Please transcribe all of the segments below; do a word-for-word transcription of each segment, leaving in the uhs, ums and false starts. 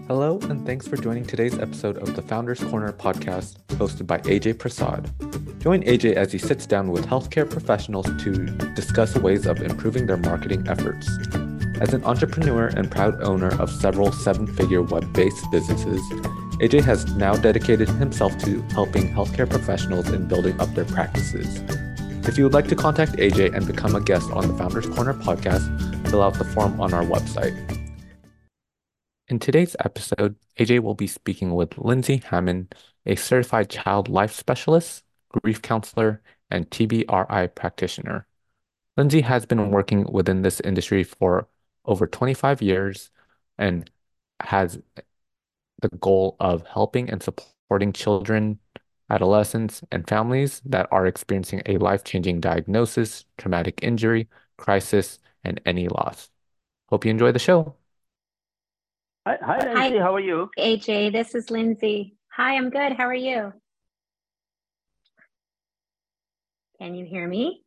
Hello, and thanks for joining today's episode of the Founders Corner podcast hosted by A J Prasad. Join A J as he sits down with healthcare professionals to discuss ways of improving their marketing efforts. As an entrepreneur and proud owner of several seven-figure web-based businesses, A J has now dedicated himself to helping healthcare professionals in building up their practices. If you would like to contact A J and become a guest on the Founders Corner podcast, fill out the form on our website. In today's episode, A J will be speaking with Lindsay Hammond, a certified child life specialist, grief counselor, and T B R I practitioner. Lindsay has been working within this industry for over twenty-five years and has the goal of helping and supporting children, adolescents, and families that are experiencing a life-changing diagnosis, traumatic injury, crisis, and any loss. Hope you enjoy the show. Hi, hi, Nancy. Hi, How are you? A J. This is Lindsay. Hi, I'm good. How are you? Can you hear me?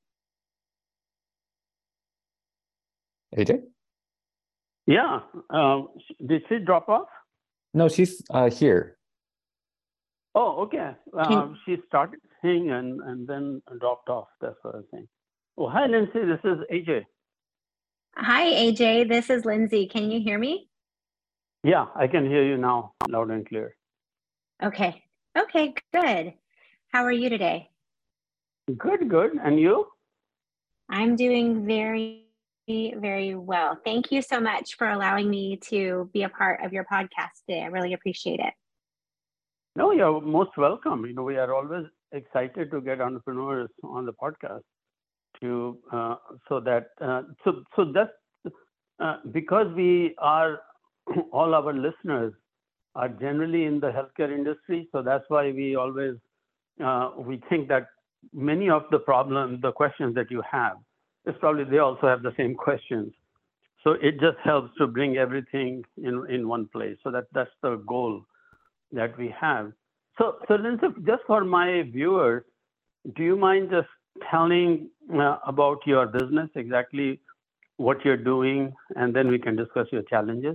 A J? Yeah. Um, did she drop off? No, she's uh, here. Oh, okay. Can Um, she started saying and, and then dropped off. That's what I was saying. Oh, hi, Nancy. This is A J. Hi, A J. This is Lindsay. Can you hear me? Yeah, I can hear you now, loud and clear. Okay. Okay, good. How are you today? Good, good. And you? I'm doing very, very well. Thank you so much for allowing me to be a part of your podcast today. I really appreciate it. No, you're most welcome. You know, we are always excited to get entrepreneurs on the podcast to uh, so that uh, so so that's uh, because we are all our listeners are generally in the healthcare industry, so that's why we always uh, we think that many of the problems, the questions that you have, is probably they also have the same questions. So it just helps to bring everything in in one place. So that that's the goal that we have. So so Lindsay, just for my viewers, do you mind just telling uh, about your business, exactly what you're doing, and then we can discuss your challenges?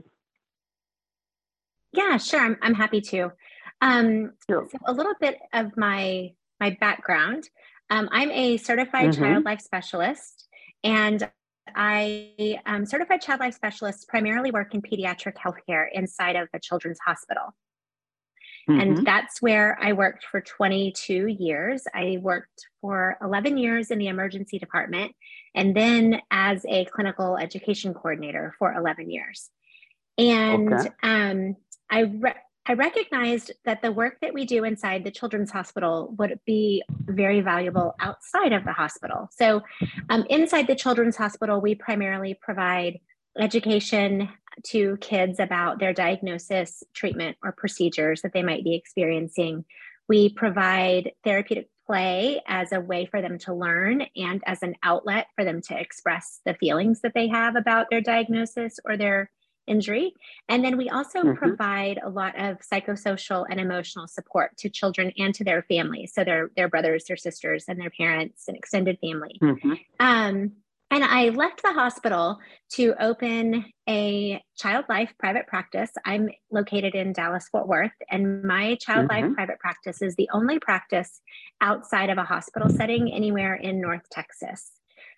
Yeah, sure. I'm, I'm happy to. Um, Sure. so a little bit of my my background. Um, I'm a certified Mm-hmm. child life specialist, and I am certified child life specialist primarily work in pediatric healthcare inside of a children's hospital. And Mm-hmm. that's where I worked for twenty-two years. I worked for eleven years in the emergency department, and then as a clinical education coordinator for eleven years. And Okay. um, I, re- I recognized that the work that we do inside the children's hospital would be very valuable outside of the hospital. So um, inside the children's hospital, we primarily provide education to kids about their diagnosis, treatment, or procedures that they might be experiencing. We provide therapeutic play as a way for them to learn and as an outlet for them to express the feelings that they have about their diagnosis or their injury. And then we also Mm-hmm. provide a lot of psychosocial and emotional support to children and to their families. So their, their brothers, their sisters, and their parents and extended family. Mm-hmm. Um, and I left the hospital to open a child life private practice. I'm located in Dallas, Fort Worth, and my child life Mm-hmm. private practice is the only practice outside of a hospital setting anywhere in North Texas.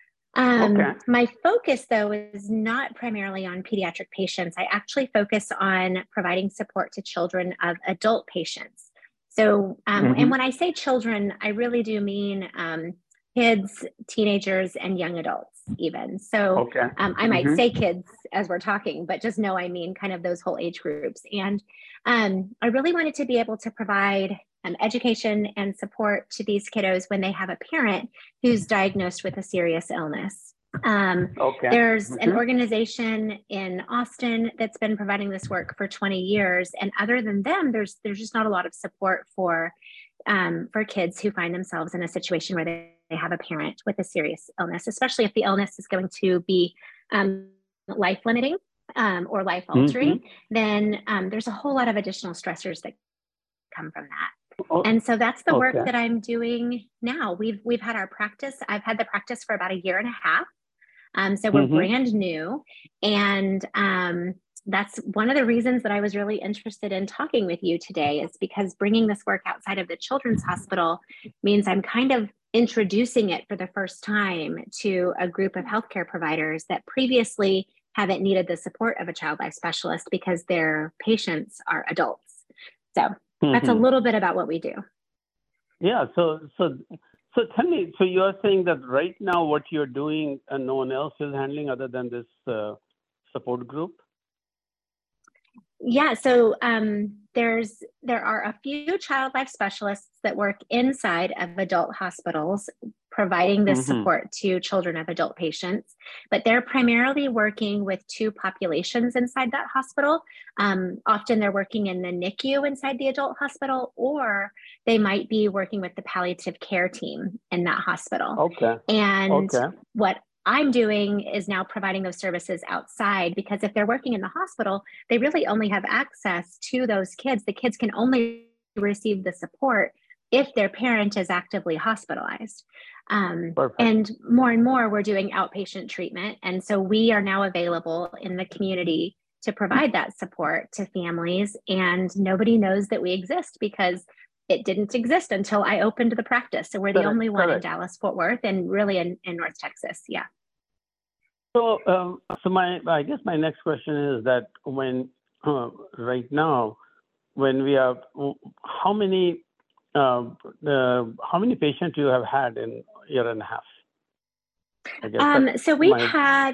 Um, Okay. my focus, though, is not primarily on pediatric patients. I actually focus on providing support to children of adult patients. So, um, Mm-hmm. and when I say children, I really do mean um, kids, teenagers, and young adults even. So Okay. um, I might Mm-hmm. say kids as we're talking, but just know I mean kind of those whole age groups. And um, I really wanted to be able to provide um, education and support to these kiddos when they have a parent who's diagnosed with a serious illness. Um, Okay. there's an Mm-hmm. organization in Austin that's been providing this work for twenty years, and other than them, there's there's just not a lot of support for um, for kids who find themselves in a situation where they, they have a parent with a serious illness, especially if the illness is going to be um, life limiting um, or life altering. Mm-hmm. Then um, there's a whole lot of additional stressors that come from that. Oh, And so that's the work okay. that I'm doing now. We've we've had our practice. I've had the practice for about a year and a half. Um, so we're Mm-hmm. brand new, and um, that's one of the reasons that I was really interested in talking with you today, is because bringing this work outside of the Children's Hospital means I'm kind of introducing it for the first time to a group of healthcare providers that previously haven't needed the support of a child life specialist because their patients are adults. So mm-hmm. that's a little bit about what we do. Yeah. So, so, so tell me, so you're saying that right now what you're doing and no one else is handling other than this uh, support group? Yeah, so um, there's there are a few child life specialists that work inside of adult hospitals, providing this mm-hmm. support to children of adult patients, but they're primarily working with two populations inside that hospital. Um, often they're working in the N I C U inside the adult hospital, or they might be working with the palliative care team in that hospital. Okay. And okay. what I'm doing is now providing those services outside, because if they're working in the hospital, they really only have access to those kids. The kids can only receive the support if their parent is actively hospitalized. Um, and more and more, we're doing outpatient treatment. And so we are now available in the community to provide that support to families. And nobody knows that we exist because it didn't exist until I opened the practice. So we're the correct, only one correct. in Dallas, Fort Worth, and really in, in North Texas. Yeah. So, um, so my, I guess my next question is that when, uh, right now, when we have, how many, uh, uh, how many patients you have had in a year and a half? I guess um, so we've my... had,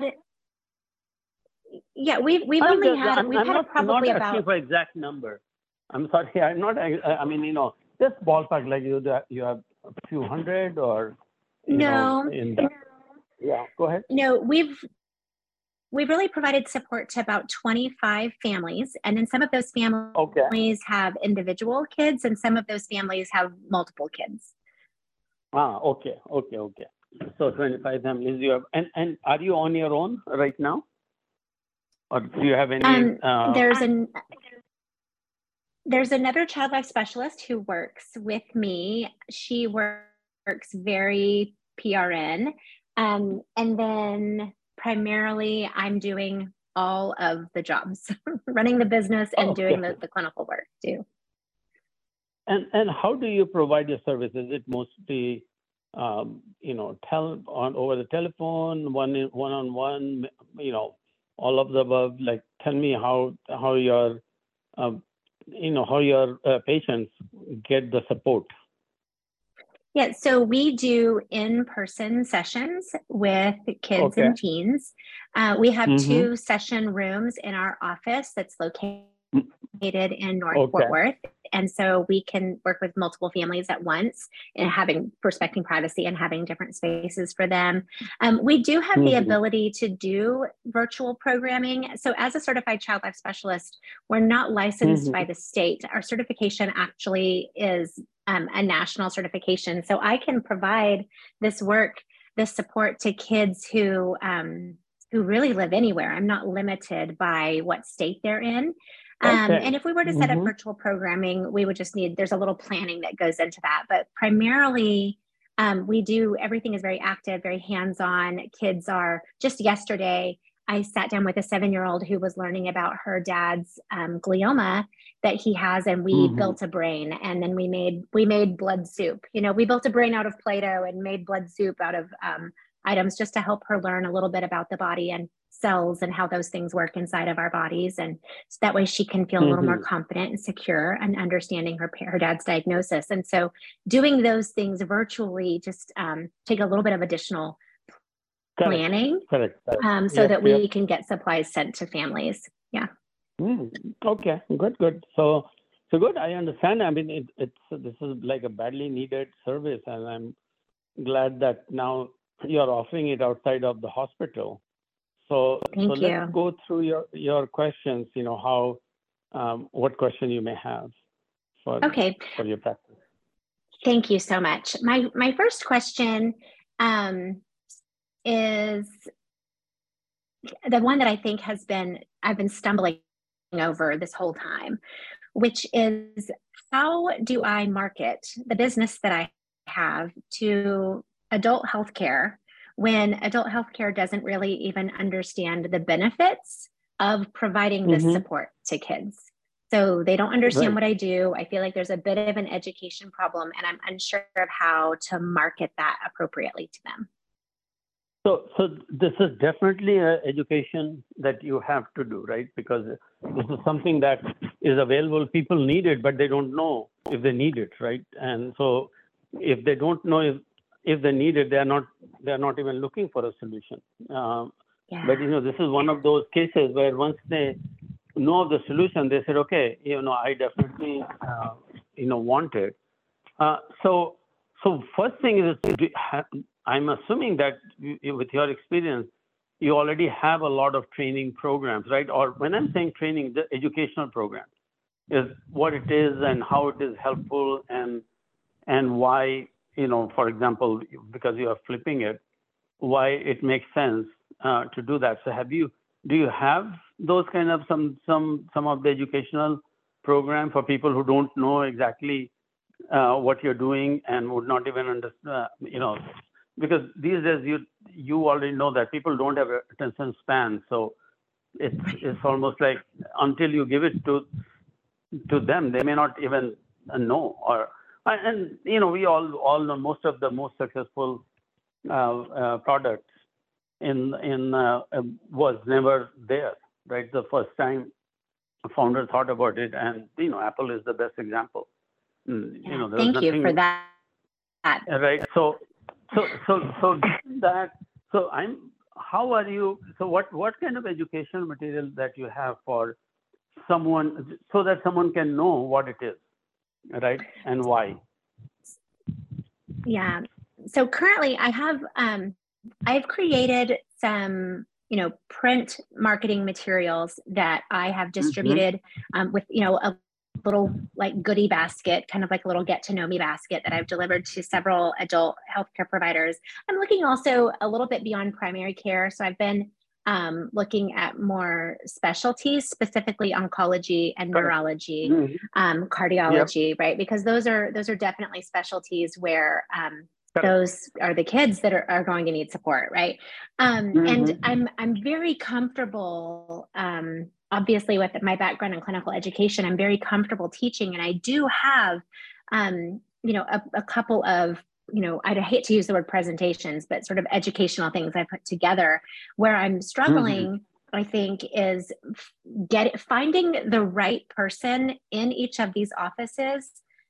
yeah, we've, we've only just, had, I'm, we've I'm had not, probably not about. asking for exact number. I'm sorry, I'm not, I, I mean, you know, just ballpark, like you, you have a few hundred or, you no. know, in the, yeah, go ahead. No, we've, we've really provided support to about twenty-five families. And then some of those families okay. have individual kids, and some of those families have multiple kids. Ah, okay, okay, okay. So twenty-five families you have, and, and are you on your own right now? Or do you have any? Um, uh, there's an, there's another child life specialist who works with me. She works very P R N. Um, and then primarily I'm doing all of the jobs, running the business and okay. doing the, the clinical work too. And and how do you provide your service? Is it mostly, um, you know, tel on over the telephone, one one on one, you know, all of the above? Like, tell me how how your, um, you know, how your uh, patients get the support. Yeah, so we do in-person sessions with kids okay. and teens. Uh, we have mm-hmm. two session rooms in our office that's located in North okay. Fort Worth. And so we can work with multiple families at once and having respecting privacy and having different spaces for them. Um, we do have mm-hmm. the ability to do virtual programming. So as a certified child life specialist, we're not licensed mm-hmm. by the state. Our certification actually is um, a national certification. So I can provide this work, this support to kids who, um, who really live anywhere. I'm not limited by what state they're in. Um, okay. And if we were to set mm-hmm. up virtual programming, we would just need, there's a little planning that goes into that. But primarily, um, we do, everything is very active, very hands-on. Kids are, just yesterday, I sat down with a seven-year-old who was learning about her dad's um, glioma that he has, and we mm-hmm. built a brain. And then we made, we made blood soup. You know, we built a brain out of Play-Doh and made blood soup out of um, items just to help her learn a little bit about the body and cells and how those things work inside of our bodies. And so that way she can feel mm-hmm. a little more confident and secure and understanding her, her dad's diagnosis. And so doing those things virtually just um, take a little bit of additional Correct. planning Correct. Correct. Um, so yep, that we yep. can get supplies sent to families. Yeah. Mm, okay, good, good. So, so good. I understand. I mean, it, it's, this is like a badly needed service, and I'm glad that now you're offering it outside of the hospital. So, Thank so you. let's go through your, your questions, you know, how, um, what question you may have for, okay. for your practice. Thank you so much. My, my first question um, is the one that I think has been, I've been stumbling over this whole time, which is how do I market the business that I have to adult healthcare when adult healthcare doesn't really even understand the benefits of providing this Mm-hmm. support to kids. So they don't understand Right. what I do. I feel like there's a bit of an education problem, and I'm unsure of how to market that appropriately to them. So, so this is definitely an education that you have to do, right? Because this is something that is available. People need it, but they don't know if they need it, right? And so, if they don't know if if they need it, they are not they are not even looking for a solution. Um, Yeah. But you know, this is one of those cases where once they know the solution, they said, okay, you know, I definitely uh, you know want it. Uh, so, so first thing is, do- ha- I'm assuming that you, you- with your experience, you already have a lot of training programs, right? Or when I'm saying training, the educational program is what it is and how it is helpful and and why, you know, for example, because you are flipping it, why it makes sense uh, to do that. So, have you do you have those kind of some some some of the educational program for people who don't know exactly uh, what you're doing and would not even understand, uh, you know, because these days you you already know that people don't have attention span, so it's it's almost like until you give it to to them, they may not even uh, know. Or and you know, we all all know most of the most successful uh, uh, products in in uh, uh, was never there, right? The first time a founder thought about it, and you know, Apple is the best example. Mm, Yeah, You know, there was thank you for nothing, that. uh, right? So, so, so, so given that. So, I'm. How are you? So, what what kind of educational material that you have for someone, so that someone can know what it is, right, and why? Yeah. So currently I have um, I've created some, you know, print marketing materials that I have Mm-hmm. distributed um, with, you know, a little like goodie basket, kind of like a little get to know me basket that I've delivered to several adult healthcare providers. I'm looking also a little bit beyond primary care. So I've been um, looking at more specialties, specifically oncology and Correct. neurology, Mm-hmm. um, Yep. cardiology, right? Because those are those are definitely specialties where um, Correct. those are the kids that are, are going to need support, right? Um, and Mm-hmm. I'm I'm very comfortable. Um, obviously, with my background in clinical education, I'm very comfortable teaching, and I do have, um, you know, a, a couple of, you know, I'd hate to use the word presentations, but sort of educational things I put together where I'm struggling. Mm-hmm. I think is get finding the right person in each of these offices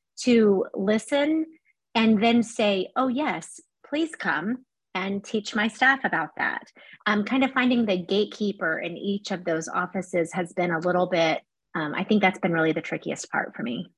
to listen and then say, oh yes, please come and teach my staff about that. Um, kind of finding the gatekeeper in each of those offices has been a little bit, um, I think that's been really the trickiest part for me.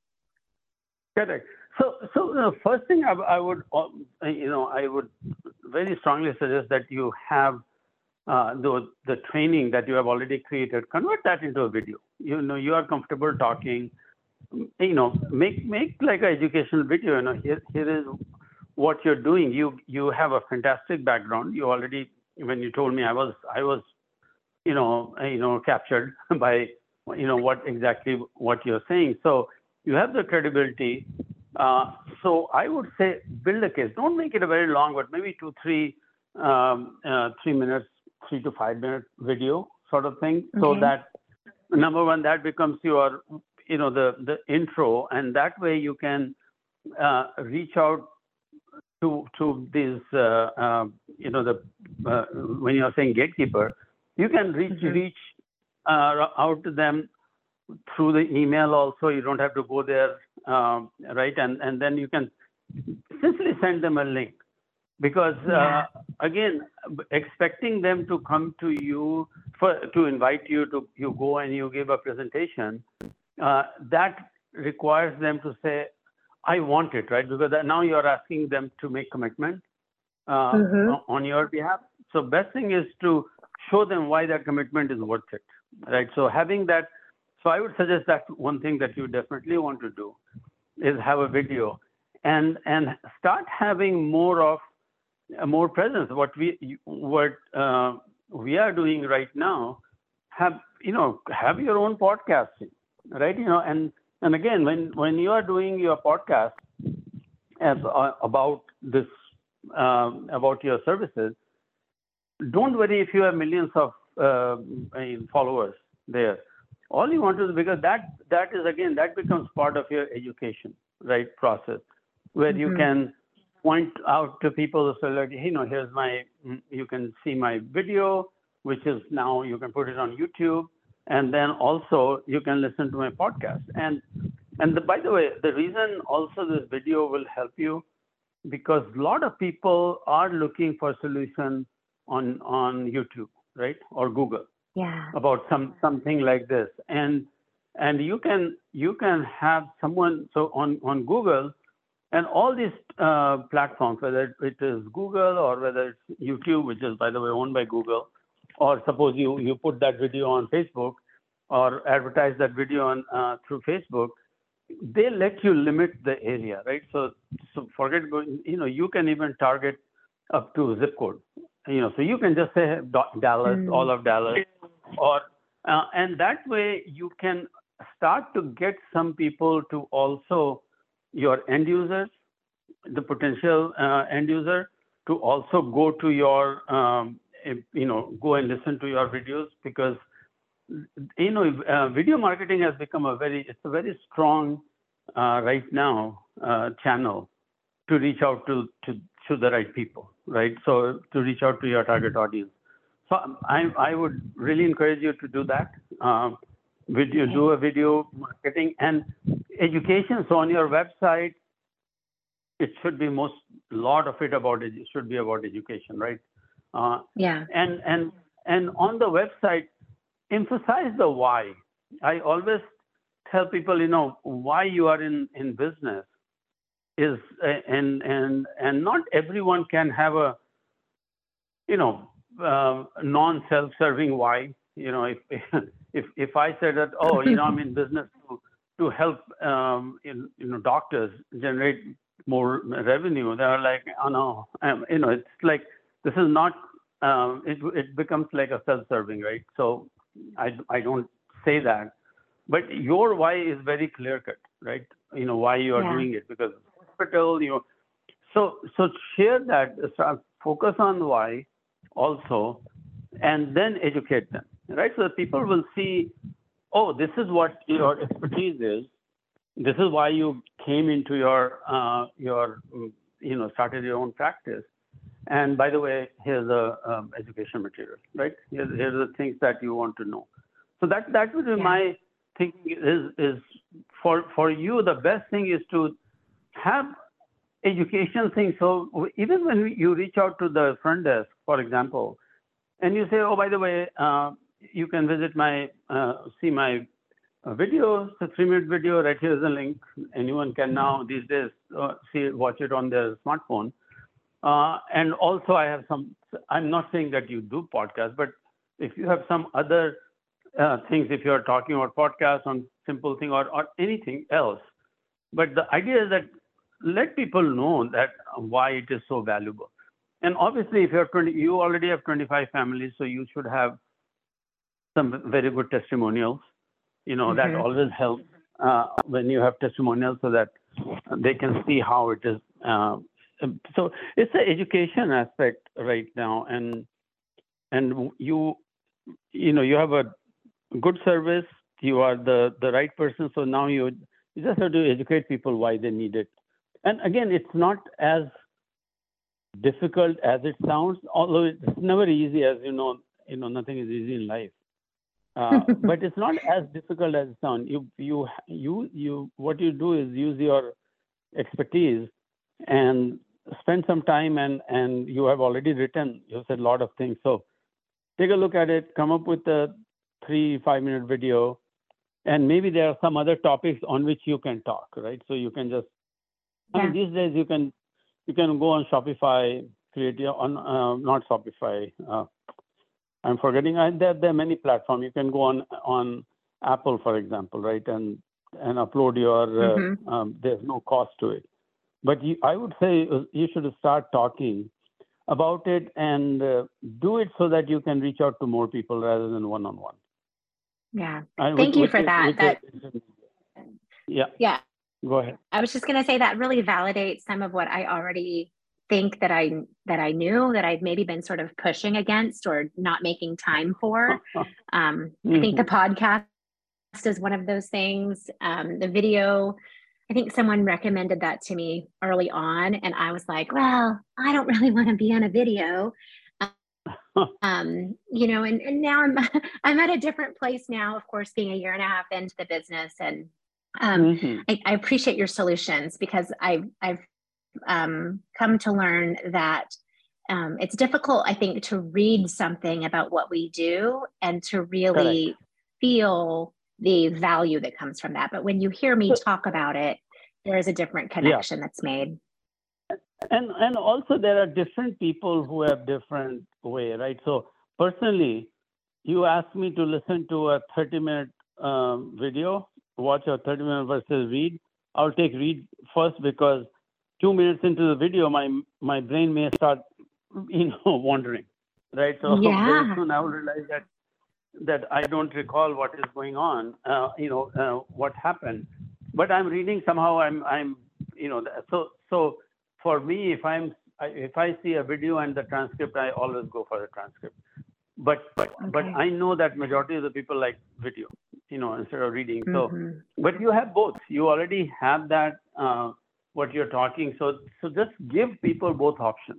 Correct. So, so the first thing I, I would, uh, you know, I would very strongly suggest that you have uh, the the training that you have already created, convert that into a video. You know, you are comfortable talking. You know, make make like an educational video. You know, here here is what you're doing. You you have a fantastic background. You already, when you told me, I was I was, you know, you know, captured by, you know, what exactly what you're saying. So you have the credibility. Uh, so I would say build a case. Don't make it a very long, but maybe two, three, um, uh, three minutes, three to five minute video sort of thing. So Okay. that number one, that becomes your, you know, the the intro, and that way you can uh, reach out to to these, uh, uh, you know, the uh, when you're saying gatekeeper, you can reach Mhm. reach uh, out to them through the email also. You don't have to go there, um, right? And and then you can simply send them a link, because Yeah. uh, again, expecting them to come to you for to invite you to you go and you give a presentation, uh, that requires them to say, I want it, right? Because now you're asking them to make commitment uh, Mhm. on your behalf. So best thing is to show them why that commitment is worth it, right? So having that, so I would suggest that one thing that you definitely want to do is have a video, and and start having more of uh, more presence. What we what uh, we are doing right now, have you know have your own podcasting, right? You know, and and again, when when you are doing your podcast as, uh, about this um, about your services, don't worry if you have millions of uh, followers. there. All you want to do, because that that is again that becomes part of your education, right, process, where mm-hmm. you can point out to people, so like, you know, here's my, you can see my video, which is now you can put it on YouTube, and then also you can listen to my podcast. And and the, by the way, the reason also this video will help you, because a lot of people are looking for solution on on YouTube, right, or Google. Yeah. About some something like this, and and you can you can have someone, so on on Google and all these uh, platforms, whether it is Google or whether it's YouTube, which is by the way owned by Google, or suppose you you put that video on Facebook or advertise that video on uh, through Facebook, they let you limit the area, right? So so forget going, you know, you can even target up to zip code, you know, so you can just say Dallas, mm. all of Dallas. Or uh, and that way you can start to get some people to also your end users, the potential uh, end user, to also go to your um, you know go and listen to your videos, because you know uh, video marketing has become a very it's a very strong uh, right now uh, channel to reach out to to to the right people, right? So to reach out to your target audience. So I, I would really encourage you to do that. Uh, video, do a video marketing and education. So on your website, it should be most lot of it about it should be about education, right? Uh, yeah. And and and on the website, emphasize the why. I always tell people, you know, why you are in in business is, and and and not everyone can have a, you know. Uh, non-self-serving why. You know, if if if I said that, oh, you know, I'm in business to to help um, in, you know doctors generate more revenue, they're like, oh no, um, you know, it's like this is not. Um, it it becomes like a self-serving, right? So I I don't say that, but your why is very clear-cut, right? You know why you are yeah. doing it, because hospital, you know. So so share that. Start, focus on why. Also, and then educate them, right? So that people will see, oh, this is what your expertise is. This is why you came into your, uh, your, you know, started your own practice. And by the way, here's the um, education material, right? Here's, here's the things that you want to know. So that that would be yeah. my thinking is is for for you the best thing is to have education thing. So even when you reach out to the front desk, for example, and you say, oh, by the way, uh, you can visit my, uh, see my uh, video, it's a three minute video, right here's the link. Anyone can now these days uh, see, watch it on their smartphone. Uh, and also I have some, I'm not saying that you do podcasts, but if you have some other uh, things, if you're talking about podcasts on simple thing or, or anything else, but the idea is that let people know that why it is so valuable. And obviously, if you're twenty, you already have twenty-five families, so you should have some very good testimonials. You know, mm-hmm. that always helps uh, when you have testimonials, so that they can see how it is. Uh, so it's an education aspect right now, and and you, you know, you have a good service. You are the the right person. So now you you just have to educate people why they need it. And again, it's not as difficult as it sounds, although it's never easy, as you know, you know, nothing is easy in life. Uh, but it's not as difficult as it sounds. You, you, you, you, what you do is use your expertise and spend some time, and, and you have already written, you said a lot of things. So take a look at it, come up with a three, five minute video, and maybe there are some other topics on which you can talk, right? So you can just, I mean, these days you can you can go on Shopify, create your on uh, not Shopify. Uh, I'm forgetting. I, there there are many platforms. You can go on on Apple, for example, right, and and upload your. Mm-hmm. uh, um, there's no cost to it, but you, I would say you should start talking about it and uh, do it so that you can reach out to more people rather than one on one. Yeah, I, thank which, you for which, that. Which, that which, yeah. Yeah. Go ahead. I was just going to say that really validates some of what I already think that I that I knew that I'd maybe been sort of pushing against or not making time for. Um, mm-hmm. I think the podcast is one of those things. Um, the video, I think someone recommended that to me early on, and I was like, well, I don't really want to be on a video. Um, you know, and, and now I'm I'm at a different place now, of course, being a year and a half into the business. And um, mm-hmm. I, I appreciate your solutions, because I've I've um, come to learn that um, it's difficult, I think, to read something about what we do and to really Correct. Feel the value that comes from that. But when you hear me talk about it, there is a different connection yeah. that's made. And and also there are different people who have different way, right? So personally, you ask me to listen to a thirty minute um, video, watch a thirty minute versus read. I'll take read first, because two minutes into the video, my my brain may start, you know, wandering, right? So yeah. very soon I will realize that that I don't recall what is going on, uh, you know, uh, what happened. But I'm reading somehow. I'm I'm you know so so. For me, if I'm if I see a video and the transcript, I always go for the transcript. But but okay. but I know that majority of the people like video, you know, instead of reading. Mm-hmm. So, but you have both. You already have that uh, what you're talking. So so just give people both options.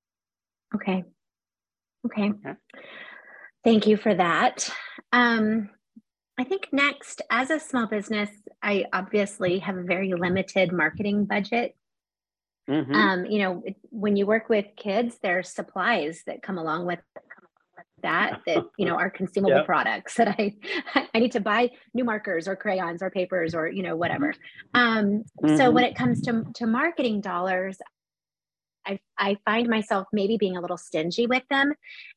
Okay. Okay. okay. Thank you for that. Um, I think next, as a small business, I obviously have a very limited marketing budget. Mm-hmm. Um, you know, when you work with kids, there are supplies that come along with that, that, you know, are consumable yep. products that I, I need to buy new markers or crayons or papers or, you know, whatever. Um, mm-hmm. So when it comes to, to marketing dollars, I, I find myself maybe being a little stingy with them.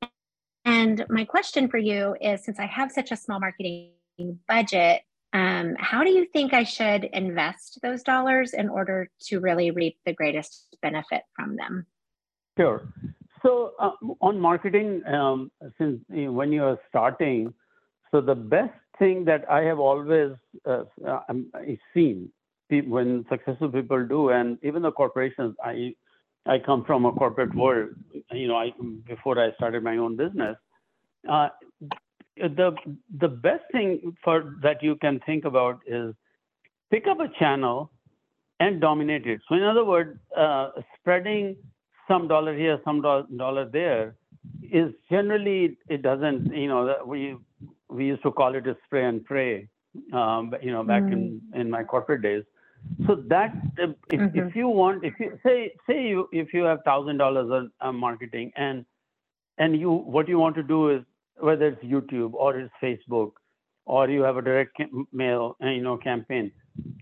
And my question for you is, since I have such a small marketing budget, Um, how do you think I should invest those dollars in order to really reap the greatest benefit from them? Sure. So uh, on marketing, um, since you know, when you are starting, so the best thing that I have always uh, uh, seen people, when successful people do, and even the corporations, I I come from a corporate world. You know, I before I started my own business. Uh, The the best thing for that you can think about is pick up a channel and dominate it. So in other words, uh, spreading some dollar here, some do- dollar there is generally, it doesn't, you know, we we used to call it a spray and pray, um, you know, back mm. in, in my corporate days. So that if, mm-hmm. if you want, if you say say you if you have thousand dollars on marketing and and you what you want to do is, whether it's YouTube or it's Facebook, or you have a direct mail, you know, campaign,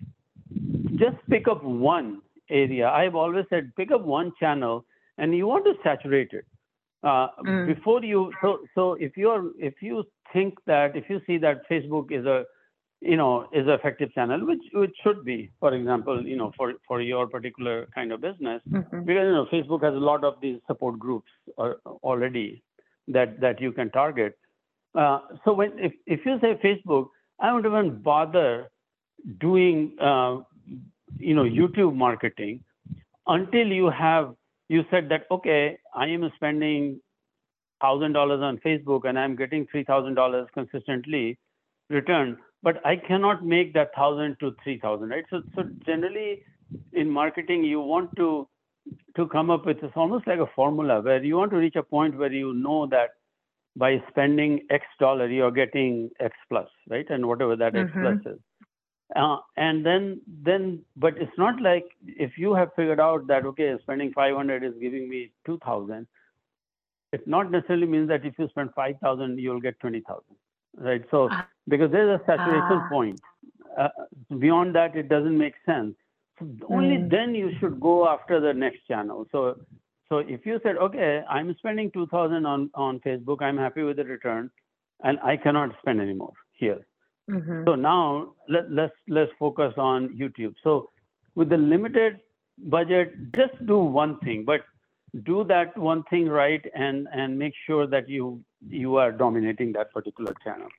just pick up one area. I've always said, pick up one channel, and you want to saturate it uh, mm. before you. So, so if you're, if you think that, if you see that Facebook is a, you know, is an effective channel, which which should be, for example, you know, for for your particular kind of business, mm-hmm. because you know, Facebook has a lot of these support groups already that that you can target. Uh, so when if, if you say Facebook, I don't even bother doing uh, you know YouTube marketing until you have you said that, okay, I am spending one thousand dollars on Facebook and I'm getting three thousand dollars consistently return, but I cannot make that one thousand to three thousand, right? So so generally in marketing, you want to to come up with, it's almost like a formula where you want to reach a point where you know that by spending X dollar, you're getting X plus, right? And whatever that mm-hmm. X plus is. Uh, and then, then, but it's not like if you have figured out that, okay, spending five hundred is giving me two thousand, it not necessarily means that if you spend five thousand, you'll get twenty thousand, right? So, because there's a saturation uh, point. Uh, beyond that, it doesn't make sense. So only mm. then you should go after the next channel. So, so if you said, okay, I'm spending two thousand on, on Facebook, I'm happy with the return, and I cannot spend anymore here. Mm-hmm. So now let, let's let's focus on YouTube. So with the limited budget, just do one thing, but do that one thing right, and and make sure that you you are dominating that particular channel.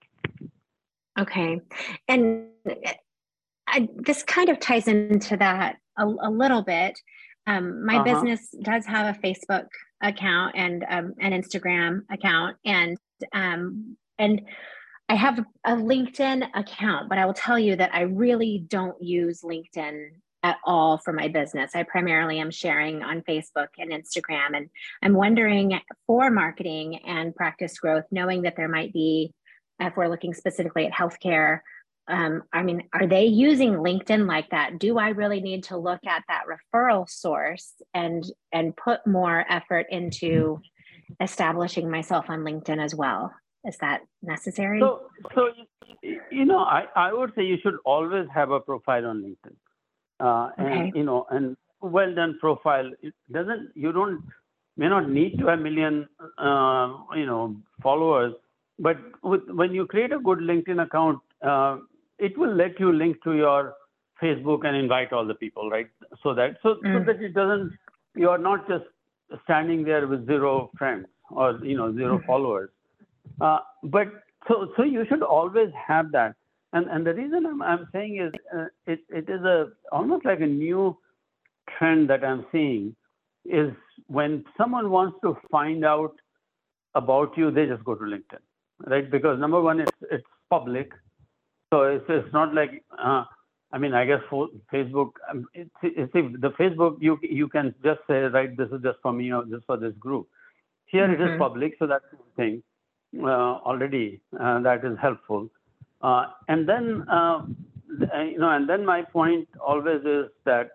Okay, and I, this kind of ties into that a, a little bit. Um, my Uh-huh. business does have a Facebook account and um, an Instagram account, and um, and I have a LinkedIn account, but I will tell you that I really don't use LinkedIn at all for my business. I primarily am sharing on Facebook and Instagram, and I'm wondering for marketing and practice growth, knowing that there might be, if we're looking specifically at healthcare, um, I mean, are they using LinkedIn like that? Do I really need to look at that referral source and and put more effort into establishing myself on LinkedIn as well? Is that necessary? So, so you know, I, I would say you should always have a profile on LinkedIn. Uh, and, Okay. you know, and well done profile. It doesn't, you don't, may not need to have a million, uh, you know, followers, but with, when you create a good LinkedIn account, uh, it will let you link to your Facebook and invite all the people, right? So that, so, Mm. so that it doesn't, you're not just standing there with zero friends or, you know, zero Mm-hmm. followers. Uh, but so, so you should always have that. And, and the reason I'm, I'm saying is uh, it, it is a almost like a new trend that I'm seeing is when someone wants to find out about you, they just go to LinkedIn, right? Because number one, it's, it's public. So it's, it's not like, uh, I mean, I guess for Facebook, um, it's, it's, the Facebook, you, you can just say, right, this is just for me or just for this group. Here mm-hmm. it is public, so that's the thing. Uh, already uh, that is helpful, uh, and then uh, you know, and then my point always is that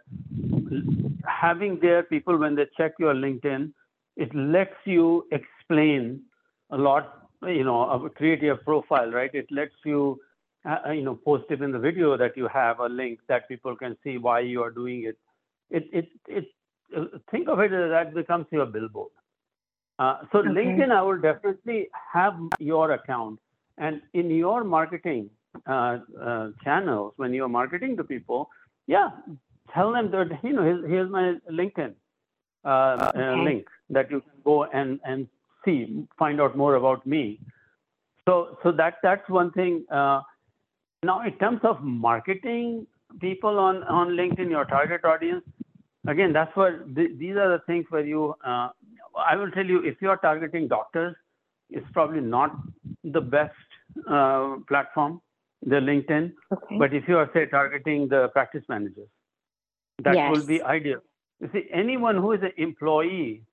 having there people when they check your LinkedIn, it lets you explain a lot. You know, create your profile, right? It lets you, uh, you know, post it in the video that you have a link that people can see why you are doing it. It it it. Uh, think of it as that becomes your billboard. Uh, so okay. LinkedIn, I will definitely have your account, and in your marketing uh, uh, channels, when you're marketing to people, yeah, tell them that, you know, here's, here's my LinkedIn uh, okay. uh, link that you can go and, and see, find out more about me. So, so that that's one thing. Uh, now, in terms of marketing people on, on LinkedIn, your target audience, again, that's what th- these are the things where you. Uh, I will tell you, if you are targeting doctors, it's probably not the best uh, platform, the LinkedIn. Okay. But if you are, say, targeting the practice managers, that yes. will be ideal. You see, anyone who is an employee,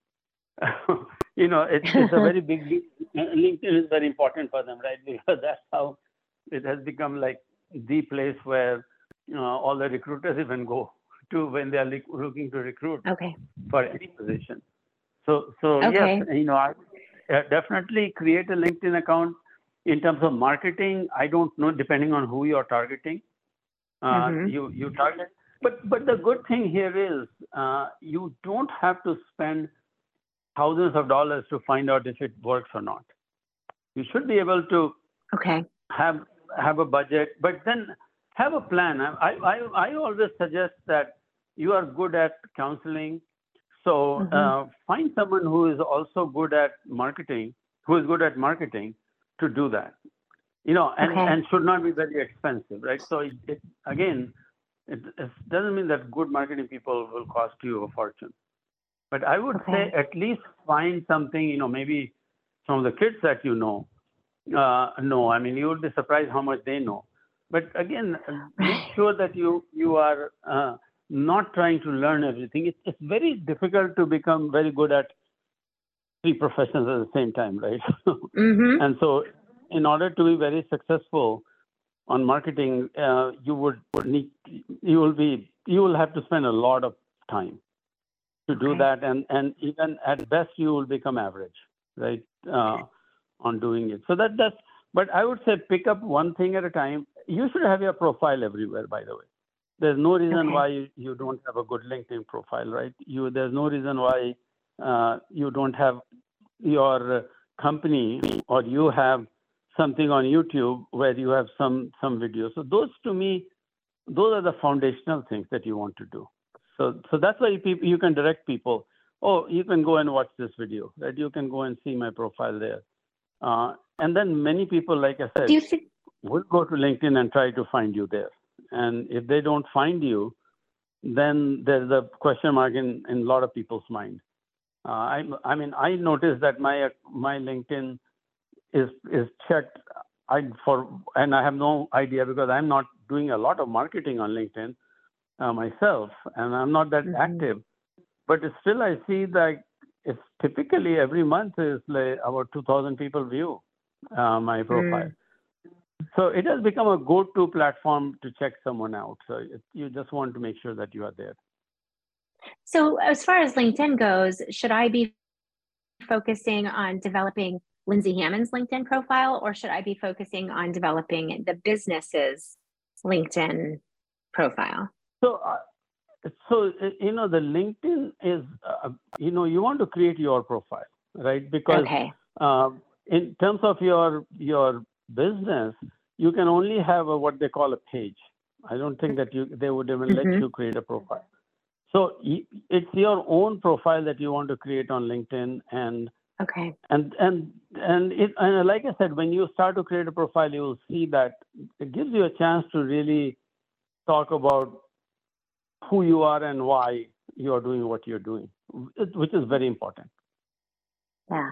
you know, it, it's a very big deal. LinkedIn is very important for them, right? Because that's how it has become like the place where uh, all the recruiters even go to when they are looking to recruit okay. for any position. So, so okay. yes, you know, I definitely create a LinkedIn account. In terms of marketing, I don't know, depending on who you're targeting, uh, mm-hmm. you, you target. But, but the good thing here is uh, you don't have to spend thousands of dollars to find out if it works or not. You should be able to okay. have, have a budget, but then have a plan. I, I, I always suggest that you are good at counseling. So mm-hmm. uh, find someone who is also good at marketing, who is good at marketing to do that, you know, and, okay. and should not be very expensive, right? So it, it again, it, it doesn't mean that good marketing people will cost you a fortune. But I would okay. say at least find something, you know, maybe some of the kids that you know, uh, know. I mean, you would be surprised how much they know. But again, make sure that you, you are uh, not trying to learn everything. It's, it's very difficult to become very good at three professions at the same time, right? Mm-hmm. And so in order to be very successful on marketing, uh, you would need, you will be, you will have to spend a lot of time to do okay. that. And, and even at best, you will become average, right? Uh, on doing it. So that, that's, but I would say pick up one thing at a time. You should have your profile everywhere, by the way. There's no reason okay. why you, you don't have a good LinkedIn profile, right? You, there's no reason why uh, you don't have your company or you have something on YouTube where you have some, some videos. So those, to me, those are the foundational things that you want to do. So, so that's why people, you can direct people, oh, you can go and watch this video, right? You can go and see my profile there. Uh, and then many people, like I said, do you think- will go to LinkedIn and try to find you there. And if they don't find you, then there's a question mark in, in a lot of people's mind. Uh, I, I mean, I noticed that my my LinkedIn is is checked. I for and I have no idea because I'm not doing a lot of marketing on LinkedIn uh, myself, and I'm not that Mm-hmm. active. But still, I see that it's typically every month is like about two thousand people view uh, my profile. Mm. So it has become a go-to platform to check someone out. So it, you just want to make sure that you are there. So as far as LinkedIn goes, should I be focusing on developing Lindsay Hammond's LinkedIn profile, or should I be focusing on developing the business's LinkedIn profile? So, uh, so you know, the LinkedIn is, uh, you know, you want to create your profile, right? Because Okay. uh, in terms of your your business, you can only have a, what they call a page. I don't think that you they would even Mm-hmm. let you create a profile. So it's your own profile that you want to create on LinkedIn, and Okay. and and and it and like I said, when you start to create a profile, you will see that it gives you a chance to really talk about who you are and why you are doing what you're doing, which is very important. Yeah.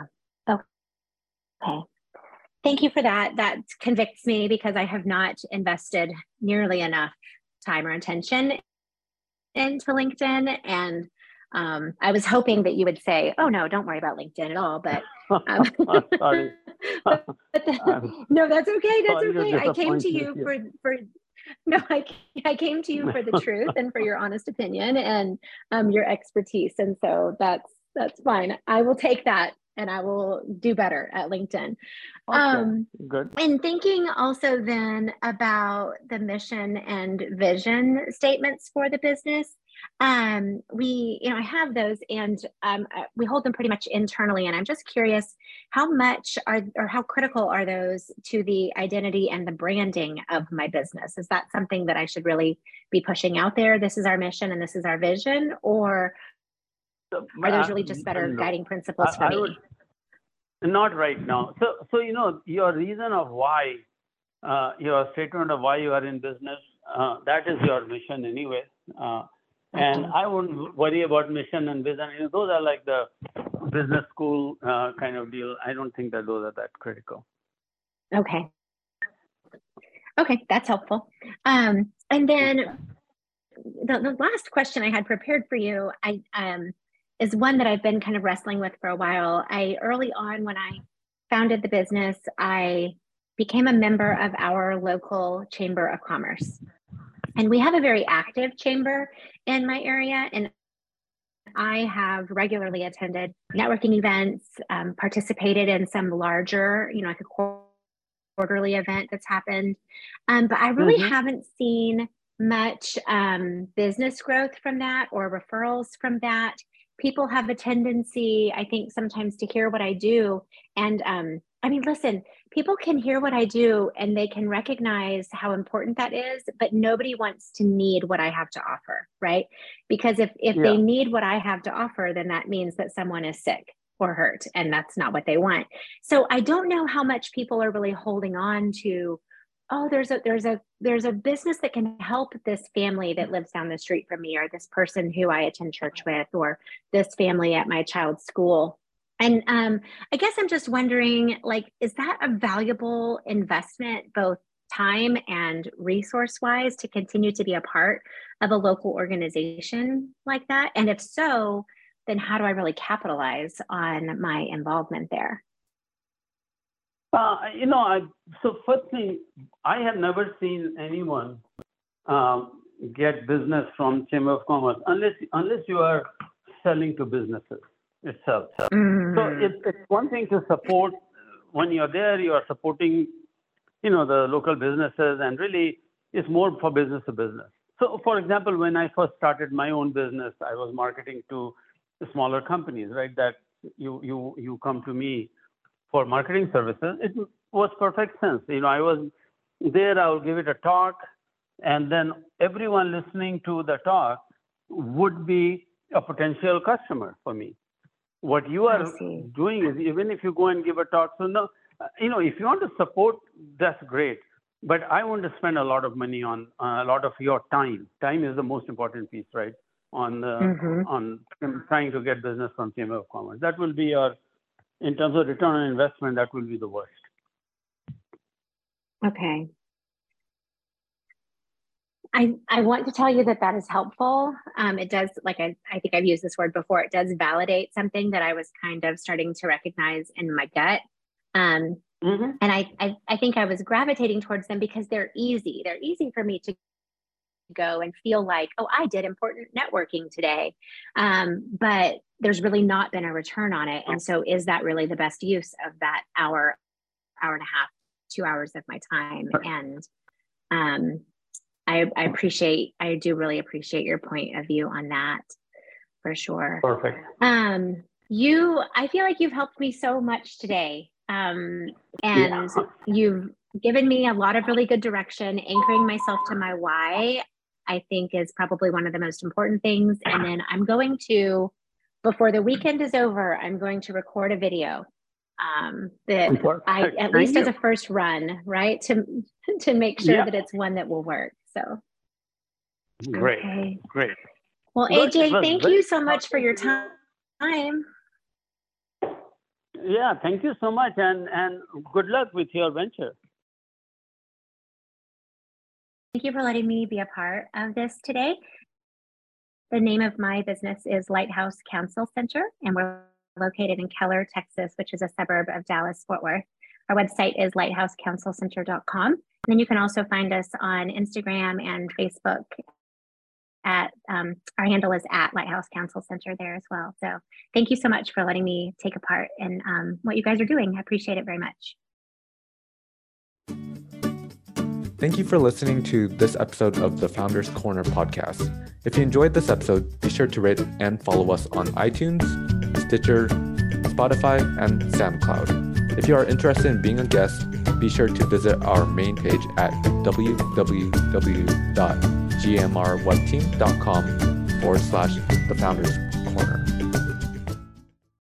Okay. Thank you for that. That convicts me because I have not invested nearly enough time or attention into LinkedIn. And um, I was hoping that you would say, oh, no, don't worry about LinkedIn at all. But, um, sorry. but, but the, no, that's okay. That's okay. I came to you, you for, for no, I, I came to you for the truth and for your honest opinion and um, your expertise. And so that's, that's fine. I will take that and I will do better at LinkedIn. Okay, um, good. And thinking also then about the mission and vision statements for the business, um, we, you know, I have those and um, we hold them pretty much internally. And I'm just curious, how much are, or how critical are those to the identity and the branding of my business? Is that something that I should really be pushing out there? This is our mission and this is our vision, or are those really just better no. guiding principles I, for I me? would, not right now. So, so you know, your reason of why, uh, your statement of why you are in business, uh, that is your mission anyway. Uh, and Okay. I wouldn't worry about mission and vision. You know, those are like the business school uh, kind of deal. I don't think that those are that critical. Okay. Okay, that's helpful. Um, and then the, the last question I had prepared for you, I um, is one that I've been kind of wrestling with for a while. I early on when I founded the business, I became a member of our local Chamber of Commerce. And we have a very active chamber in my area. And I have regularly attended networking events, um, participated in some larger, you know, like a quarterly event that's happened. Um, but I really Mm-hmm. haven't seen much um, business growth from that or referrals from that. People have a tendency, I think, sometimes to hear what I do. And um, I mean, listen, people can hear what I do and they can recognize how important that is, but nobody wants to need what I have to offer, right? Because if, if Yeah. they need what I have to offer, then that means that someone is sick or hurt, and that's not what they want. So I don't know how much people are really holding on to, oh, there's a there's a there's a business that can help this family that lives down the street from me, or this person who I attend church with, or this family at my child's school. And um, I guess I'm just wondering, like, is that a valuable investment, both time and resource wise, to continue to be a part of a local organization like that? And if so, then how do I really capitalize on my involvement there? Uh, you know, I, so first thing, I have never seen anyone um, get business from Chamber of Commerce unless unless you are selling to businesses itself. Mm-hmm. So it's, it's one thing to support. When you're there, you are supporting, you know, the local businesses, and really it's more for business to business. So, for example, when I first started my own business, I was marketing to smaller companies, right? That you you you come to me for marketing services. It was perfect sense. You know, I was there, I will give it a talk, and then everyone listening to the talk would be a potential customer for me. What you are doing is, even if you go and give a talk, so no, you know, if you want to support, that's great. but I want to spend a lot of money on uh, a lot of your time. Time is the most important piece, right? On uh, mm-hmm. on trying to get business from Chamber of Commerce. That will be your, in terms of return on investment, that will be the worst. Okay. I, I want to tell you that that is helpful. Um, it does, like I, I think I've used this word before, it does validate something that I was kind of starting to recognize in my gut. Um, mm-hmm. And I, I, I think I was gravitating towards them because they're easy. They're easy for me to go and feel like, oh, I did important networking today. Um, but there's really not been a return on it. And so is that really the best use of that hour, hour and a half, two hours of my time? And um, I, I appreciate, I do really appreciate your point of view on that for sure. Perfect. Um, you, I feel like you've helped me so much today. Um, and yeah. You've given me a lot of really good direction. Anchoring myself to my why, I think, is probably one of the most important things. And then I'm going to, before the weekend is over, I'm going to record a video um, that I, at Thank least you. as a first run, right? To, to make sure yeah. that it's one that will work. So. Great, okay. great. Well, A J, thank you so much for your time. Yeah, thank you so much, and, and good luck with your venture. Thank you for letting me be a part of this today. The name of my business is Lighthouse Counsel Center, and we're located in Keller, Texas, which is a suburb of Dallas-Fort Worth. Our website is lighthouse counsel center dot com. And then you can also find us on Instagram and Facebook. At um, our handle is at Lighthouse Counsel Center there as well. So thank you so much for letting me take a part in um, what you guys are doing. I appreciate it very much. Thank you for listening to this episode of the Founders Corner podcast. If you enjoyed this episode, be sure to rate and follow us on iTunes, Stitcher, Spotify, and SoundCloud. If you are interested in being a guest, be sure to visit our main page at w w w dot g m r web team dot com forward slash the Founders Corner.